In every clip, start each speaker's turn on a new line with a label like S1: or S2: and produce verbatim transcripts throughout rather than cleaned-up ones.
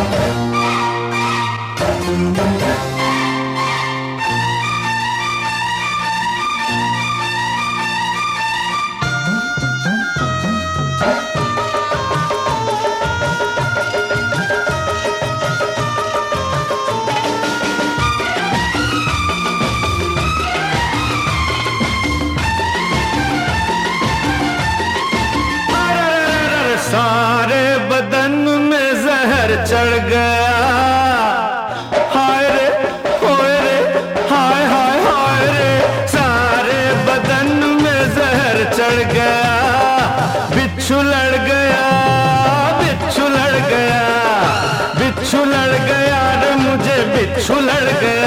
S1: सारे बदन में जहर चढ़ गया, हाय रे होए रे, हाय हाय हाय रे। सारे बदन में जहर चढ़ गया, बिच्छू लड़ गया, बिच्छू लड़ गया, बिच्छू लड़ गया रे, मुझे बिच्छू लड़ गया।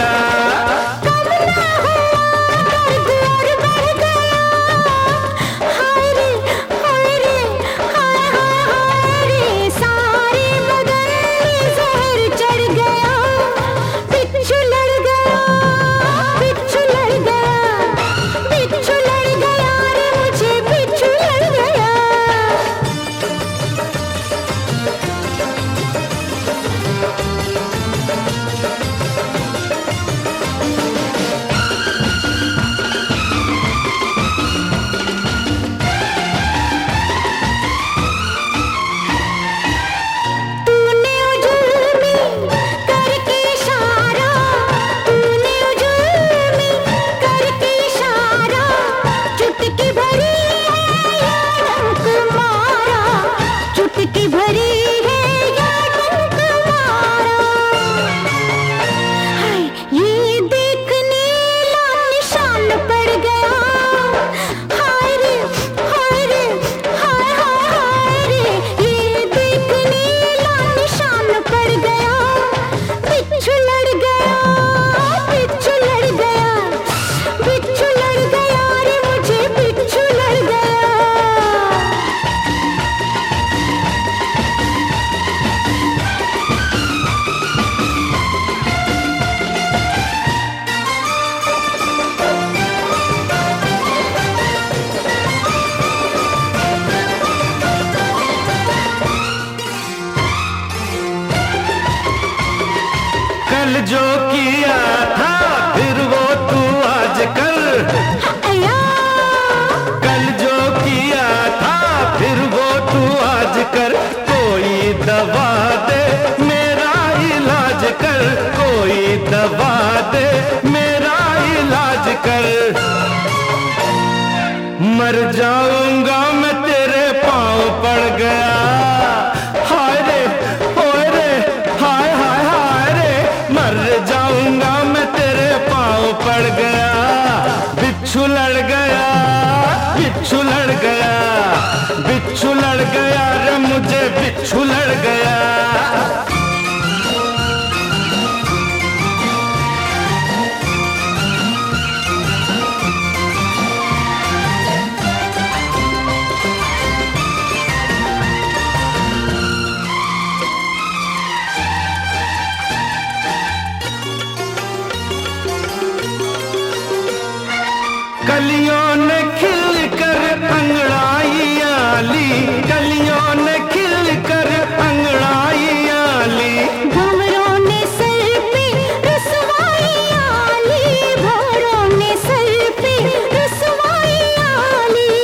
S1: कल जो किया था फिर वो तू आज कर, कल जो किया था फिर वो तू आज कर। कोई दवा दे मेरा इलाज कर, कोई दवा दे मेरा इलाज कर। मर जाऊंगा मैं तेरे पाँव पड़ गया, हाय रे होए रे, हाय हाय हाय रे। मर जाऊंगा मैं तेरे पाँव पड़ गया, बिच्छू लड़ गया, बिच्छू लड़ गया, बिच्छू लड़ गया रे, मुझे बिच्छू लड़ गया। कलियों ने खिल कर अंगड़ाइयाँ ली, कलियों ने खिल कर अंगड़ाइयाँ ली।
S2: भंवरों ने सर पे रसवाइयाँ ली, भंवरों ने सर पे रसवाइयाँ ली।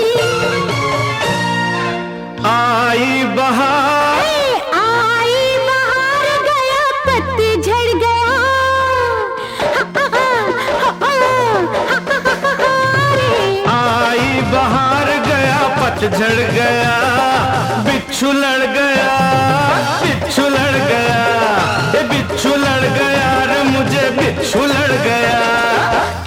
S1: आई बहार,
S2: आई बहार, गया पतझड़ गया,
S1: बाहर गया पतझड़ गया, बिच्छू लड़ गया, बिच्छू लड़ गया, बिच्छू लड़ गया रे, मुझे बिच्छू लड़ गया।